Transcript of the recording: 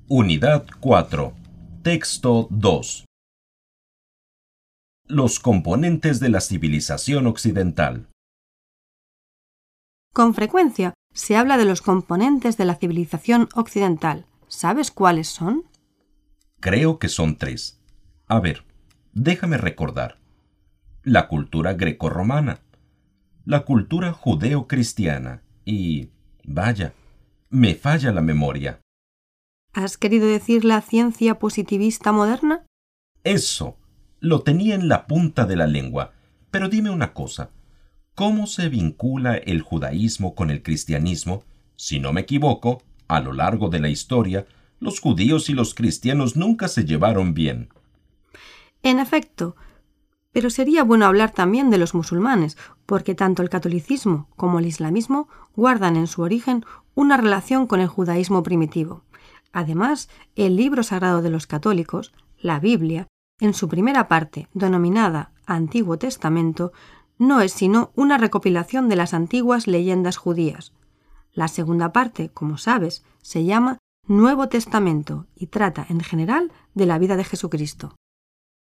Unidad 4. Texto 2. Los componentes de la civilización occidental. Con frecuencia se habla de los componentes de la civilización occidental. ¿Sabes cuáles son? Creo que son 3. A ver, déjame recordar. La cultura grecorromana, la cultura judeo-cristiana y, vaya, me falla la memoria. ¿Has querido decir la ciencia positivista moderna? Eso, lo tenía en la punta de la lengua. Pero dime una cosa, ¿cómo se vincula el judaísmo con el cristianismo? Si no me equivoco, a lo largo de la historia, los judíos y los cristianos nunca se llevaron bien. En efecto, pero sería bueno hablar también de los musulmanes, porque tanto el catolicismo como el islamismo guardan en su origen una relación con el judaísmo primitivo. Además, el libro sagrado de los católicos, la Biblia, en su primera parte, denominada Antiguo Testamento, no es sino una recopilación de las antiguas leyendas judías. La segunda parte, como sabes, se llama Nuevo Testamento y trata, en general, de la vida de Jesucristo.